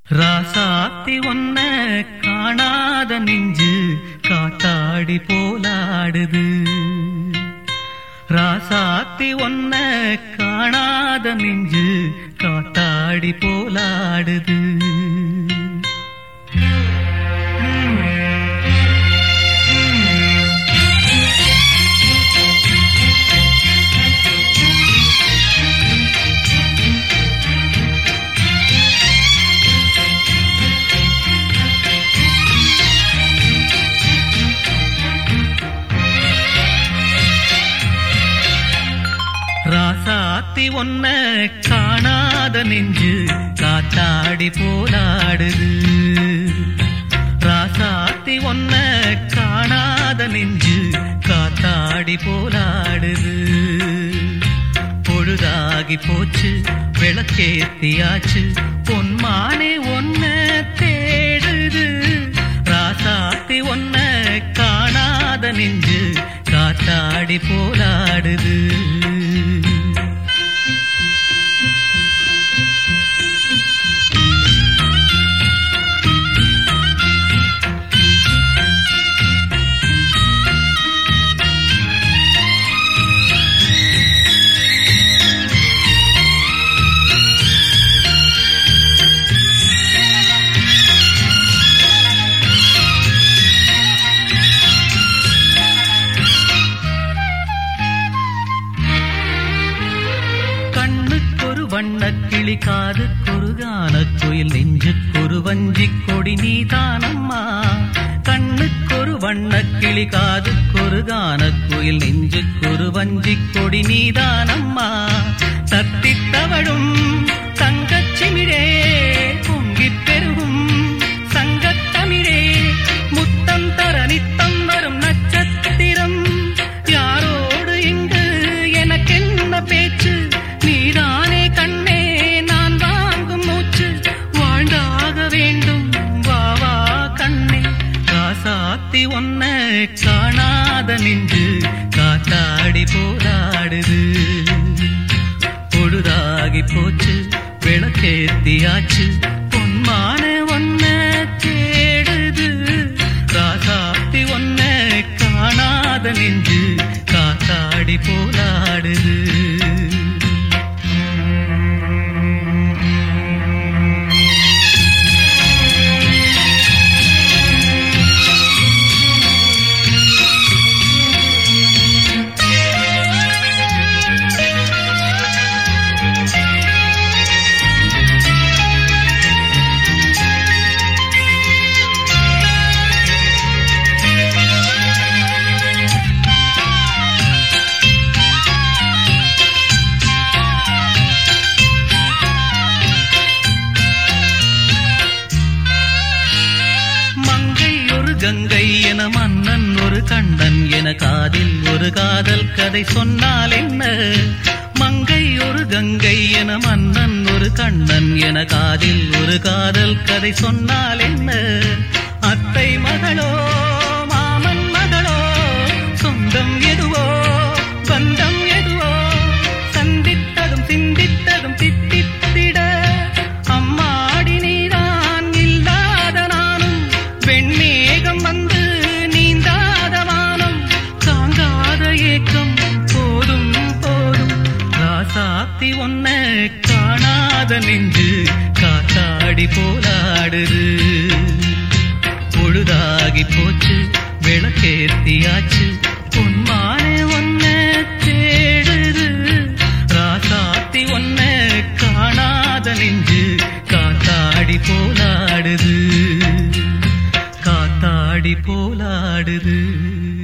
ராசாத்தி ஒன்ன காணாத நெஞ்சு காத்தாடி போலாடுது. ராசாத்தி ஒன்ன காணாத நெஞ்சு காத்தாடி போலாடுது. ராசாத்தி ஒன்ன காணாத நெஞ்சு காத்தாடி போலாடுது. ராசாத்தி ஒன்ன காணாத நெஞ்சு காத்தாடி போலாடுது. பொழுதாகி போச்சு விளக்கேத்தியாச்சு பொன்மானே ஒன்ன தேடுது. ராசாத்தி ஒன்ன காணாத நெஞ்சு காத்தாடி போலாடுது. வண்ணக்கிளி காதுக்கொரு கானக்குயில் நெஞ்சுக்கொரு வஞ்சிக் கொடி நீதானம்மா. கண்ணுக்கொரு வண்ணக்கிளி காதுக்கொரு கானக்குயில் நெஞ்சுக்கொரு வஞ்சிக் கொடி நீதானம்மா. தத்தித் தவழும் தங்கச்சிமிழே பொங்கிப் பெருகும் சங்கத்தமிழே முத்தம் தர நித்தம் வரும் நட்சத்திரம். யாரோடு இங்கு எனக்கென்ன பேச்சு நீதானே கண்ணே நான் வாங்கும் மூச்சு வாழ்ந்தாக வேண்டும் வாவா கண்ணே. ராசாத்தி ஒன்ன காணாத நெஞ்சு காத்தாடி போராடுது. பொழுதாகி போச்சு விளக்கேத்தியாச்சு பொன்மான ஒன்ன தேடுது. ராசாத்தி ஒன்ன காணாத நெஞ்சு காத்தாடி போராடுது. கங்கை என மன்னன் ஒரு கண்ணன் என காதில் ஒரு காதல் கதை சொன்னால் என்ன. மங்கை ஒரு கங்கை என மன்னன் ஒரு கண்ணன் என காதில் ஒரு காதல் கதை சொன்னால் என்ன. அத்தை மகளோ மாமன் மகளோ சொந்தம் எதுவோ பந்தம் எதுவோ சந்தித்ததும் சிந்தித்ததும் தித்தித்திட அம்மாடி நீதான் இல்லாத நானும் வெண்மேகம் வந்து நீந்தாத வானம் தாங்காத ஏக்கம் போதும் போதும். ராசாத்தி ஒன்ன காணாத நெஞ்சு காத்தாடி போராடுது. பொழுதாகி போச்சு விளக்கேத்தியாச்சு பொன்மானே ஒன்ன தேடுது. ராசாத்தி ஒன்ன காணாத நெஞ்சு காத்தாடி போராடுது. காத்தாடி போலாடுது.